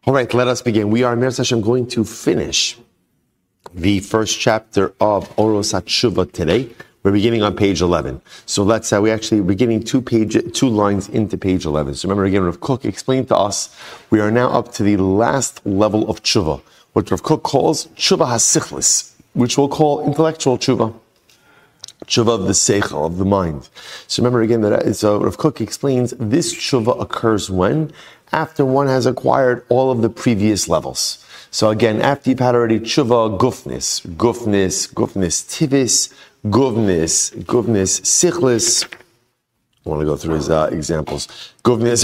All right, let us begin. We are, Me'ez Hashem, going to finish the first chapter of Oros HaTshuva today. We're beginning on page 11. So we're beginning two lines into page 11. So remember again, Rav Kook explained to us, we are now up to the last level of tshuva, what Rav Kook calls tshuva hasichlis, which we'll call intellectual tshuva. Tshuva of the seichel, of the mind. So remember again so Rav Kook explains this tshuva occurs when? After one has acquired all of the previous levels. So again, after you've had already tshuva gufnis tivis, guvnis sichlis. I want to go through his examples. Tivis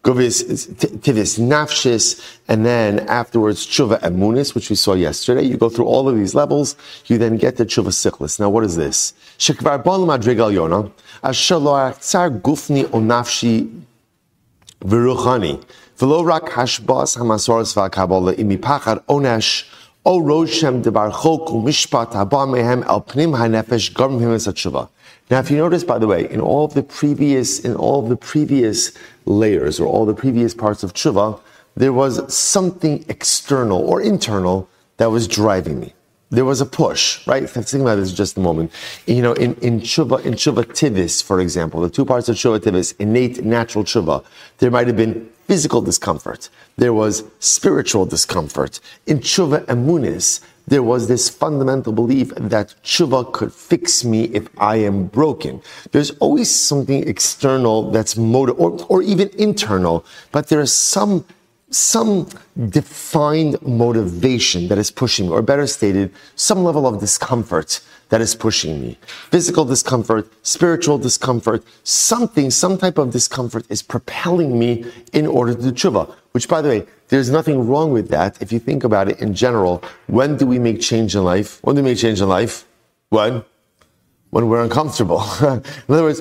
nafshis, and then afterwards tshuva emunis, which we saw yesterday. You go through all of these levels, you then get to tshuva sichlis. Now what is this? Shekvar bal madrigal yona, asher lo achtzar gufni o nafshi v'ruchani, v'lo rak hashbas hamasoros v'akabala imi pachar onesh o roshem debar chok u'mishpat haba mehem el pnim hanefesh garm himes hatshuva. Now, if you notice, by the way, in all of the previous layers or all the previous parts of tshuva, there was something external or internal that was driving me. There was a push, right? Let's think about this just a moment. In tshuva tivis, for example, the two parts of tshuva tivis, innate, natural tshuva, there might have been physical discomfort. There was spiritual discomfort. In tshuva emunis, there was this fundamental belief that tshuva could fix me if I am broken. There's always something external that's or even internal, but there is some defined motivation that is pushing me, or better stated, some level of discomfort that is pushing me. Physical discomfort, spiritual discomfort, some type of discomfort is propelling me in order to do tshuva. Which, by the way, there's nothing wrong with that if you think about it in general. When do we make change in life? When do we make change in life? When we're uncomfortable. In other words,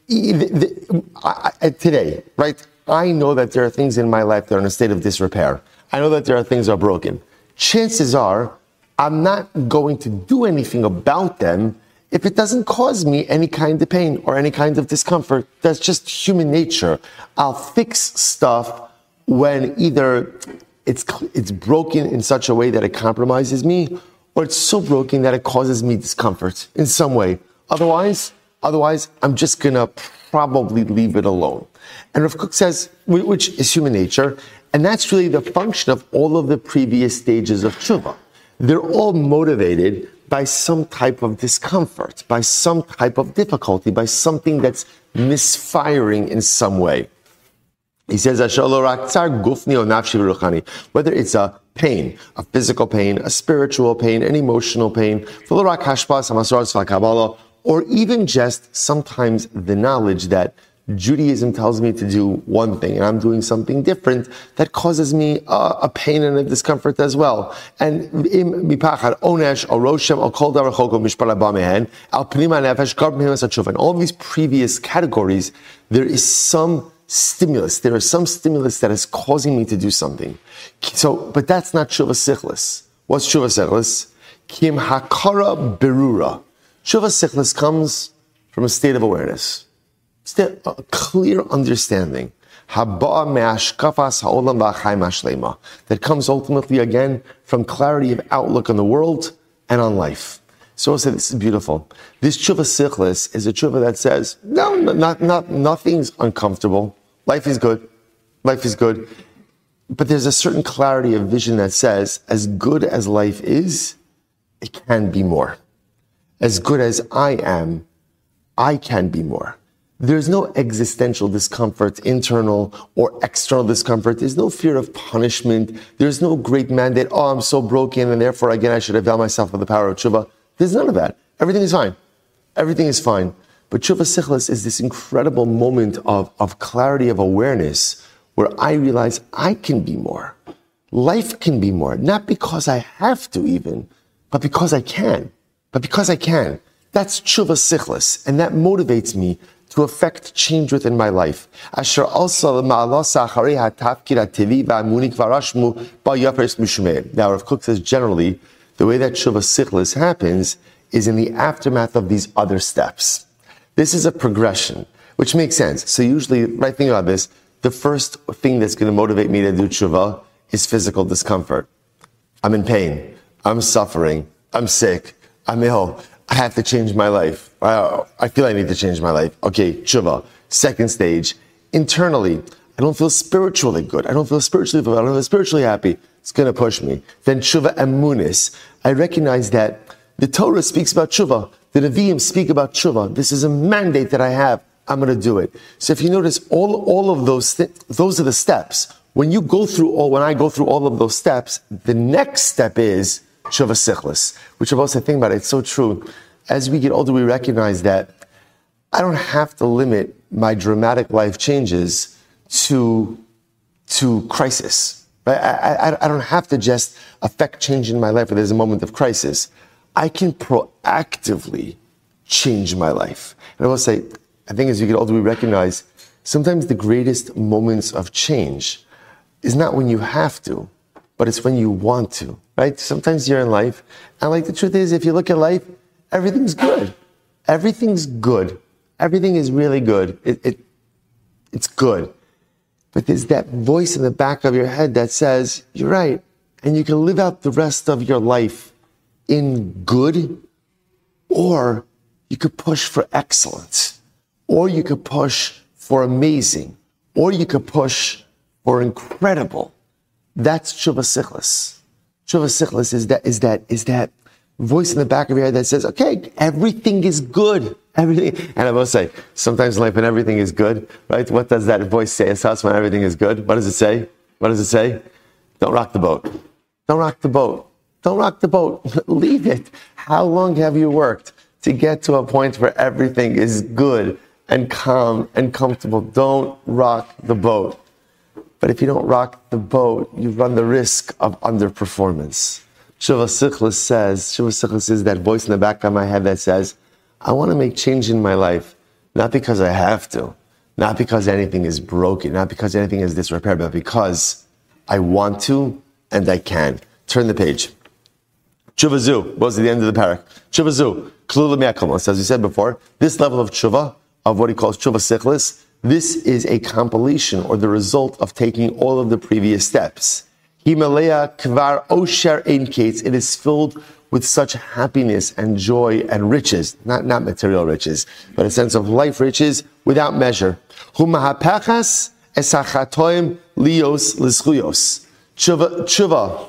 today, right? I know that there are things in my life that are in a state of disrepair. I know that there are things that are broken. Chances are, I'm not going to do anything about them if it doesn't cause me any kind of pain or any kind of discomfort. That's just human nature. I'll fix stuff when either it's broken in such a way that it compromises me, or it's so broken that it causes me discomfort in some way. Otherwise, I'm just gonna probably leave it alone. And Rav Kook says, which is human nature, and that's really the function of all of the previous stages of tshuva. They're all motivated by some type of discomfort, by some type of difficulty, by something that's misfiring in some way. He says, whether it's a pain, a physical pain, a spiritual pain, an emotional pain, or even just sometimes the knowledge that Judaism tells me to do one thing and I'm doing something different that causes me a pain and a discomfort as well. And in all these previous categories, there is some stimulus. There is some stimulus that is causing me to do something. But that's not tshuva sichlis. What's tshuva sichlis? Kim hakara berura. Tshuva sichlis comes from a state of awareness. A clear understanding that comes ultimately again from clarity of outlook on the world and on life. So I say this is beautiful. This tshuva sichlis is a tshuva that says, no, nothing's uncomfortable. Life is good. But there's a certain clarity of vision that says, as good as life is, it can be more. As good as I am, I can be more. There's no existential discomfort, internal or external discomfort. There's no fear of punishment. There's no great mandate, I'm so broken and therefore again I should avail myself of the power of tshuva. There's none of that. Everything is fine. But tshuva sichlis is this incredible moment of clarity of awareness where I realize I can be more. Life can be more. Not because I have to even, but because I can. That's tshuva sichlis, and that motivates me to affect change within my life. Now, Rav Kook says generally, the way that tshuva sichlis happens is in the aftermath of these other steps. This is a progression, which makes sense. So usually, right, think about this, the first thing that's going to motivate me to do tshuva is physical discomfort. I'm in pain. I'm suffering. I'm sick. I'm ill. I have to change my life. I feel I need to change my life. Okay, tshuva. Second stage, internally, I don't feel spiritually good. I don't feel spiritually fulfilled. I don't feel spiritually happy. It's going to push me. Then tshuva emunis. I recognize that the Torah speaks about tshuva. The Nevi'im speak about tshuva. This is a mandate that I have. I'm going to do it. So if you notice, all of those those are the steps. When I go through all of those steps, the next step is tshuva sichlis, which I've also think about it. It's so true. As we get older, we recognize that I don't have to limit my dramatic life changes to crisis. Right? I don't have to just affect change in my life when there's a moment of crisis. I can proactively change my life. And I will say, I think as we get older, we recognize sometimes the greatest moments of change is not when you have to, but it's when you want to, right? Sometimes you're in life, and like the truth is, if you look at life, everything's good. Everything's good. Everything is really good. It's good. But there's that voice in the back of your head that says, you're right, and you can live out the rest of your life in good, or you could push for excellence, or you could push for amazing, or you could push for incredible. That's tshuva sichlis. Tshuva sichlis is that voice in the back of your head that says, okay, everything is good. Everything. And I will say, sometimes in life when everything is good, right? What does that voice say to us when everything is good? What does it say? What does it say? Don't rock the boat. Don't rock the boat. Don't rock the boat. Leave it. How long have you worked to get to a point where everything is good and calm and comfortable? Don't rock the boat. But if you don't rock the boat, you run the risk of underperformance. Tshuva sichlis is that voice in the back of my head that says, I want to make change in my life, not because I have to, not because anything is broken, not because anything is disrepair, but because I want to and I can. Turn the page. Tshuva zu was at the end of the parak. Tshuva zu, klula mi'akalmos. As we said before, this level of tshuva, of what he calls tshuva sichlis, this is a compilation or the result of taking all of the previous steps. Himalaya kvar osher ein kates. It is filled with such happiness and joy and riches, not material riches, but a sense of life riches without measure. Humahapachas esachatoim lios lischuyos. Tshuva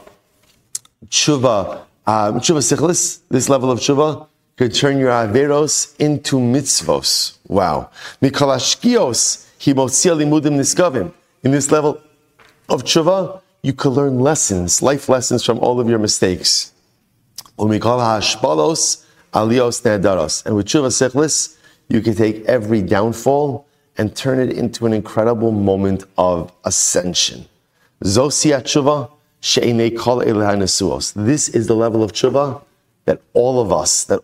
sichlis, this level of tshuva, could turn your averos into mitzvos. Wow. Mikolashkios himotzia limudim niskavim. In this level of tshuva, you could learn lessons, life lessons from all of your mistakes. Umikol hashpalos alios ne'adaros. And with tshuva sichlis, you can take every downfall and turn it into an incredible moment of ascension. Zosia tshuva she'enei kol elei nesuos. This is the level of tshuva that all of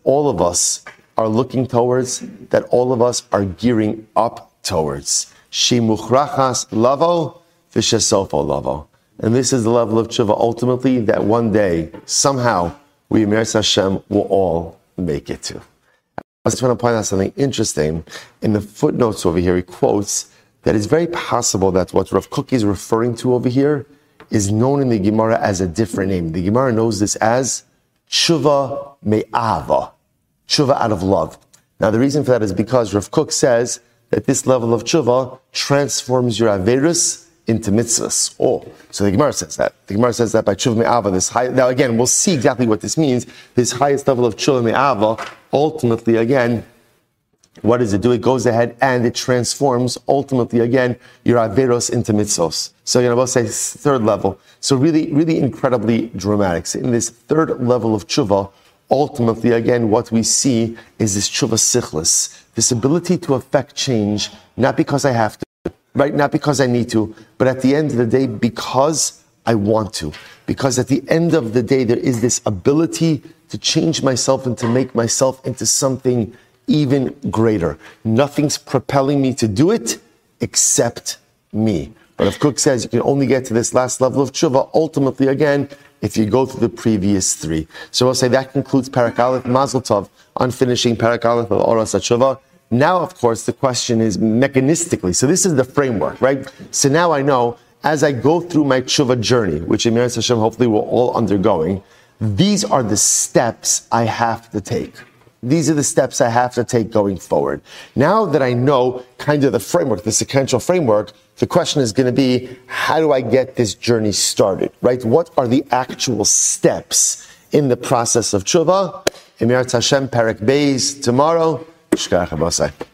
us are looking towards, that all of us are gearing up towards. Shemuchrachas lavo v'shesofo lavo. And this is the level of tshuva ultimately that one day, somehow, we, Meretz Hashem, will all make it to. I just want to point out something interesting. In the footnotes over here, he quotes that it's very possible that what Rav Kook is referring to over here is known in the Gemara as a different name. The Gemara knows this as tshuva me'ava, tshuva out of love. Now the reason for that is because Rav Kook says that this level of tshuva transforms your averus into mitzvahs. Oh, so the Gemara says that. The Gemara says that by tshuva me'ava, this high. Now again, we'll see exactly what this means. This highest level of tshuva me'ava, ultimately again, what does it do? It goes ahead and it transforms, ultimately again, your averos into mitzvos. So again, I will say third level. So really, really incredibly dramatic. So in this third level of tshuva, ultimately again, what we see is this tshuva sichlis, this ability to affect change, not because I have to, right? Not because I need to, but at the end of the day, because I want to. Because at the end of the day, there is this ability to change myself and to make myself into something even greater. Nothing's propelling me to do it except me. But if Kook says you can only get to this last level of tshuva, ultimately again, if you go through the previous three. So I'll say that concludes Parak Aleph. Mazel Tov on finishing Parak Aleph of Oras HaTshuva. Now, of course, the question is mechanistically. So this is the framework, right? So now I know as I go through my tshuva journey, which in Eretz Hashem hopefully we're all undergoing, these are the steps I have to take. These are the steps I have to take going forward. Now that I know kind of the framework, the sequential framework, the question is going to be, how do I get this journey started, right? What are the actual steps in the process of tshuva? Eretz Hashem, Perek Beis, tomorrow. Shkach Habasai.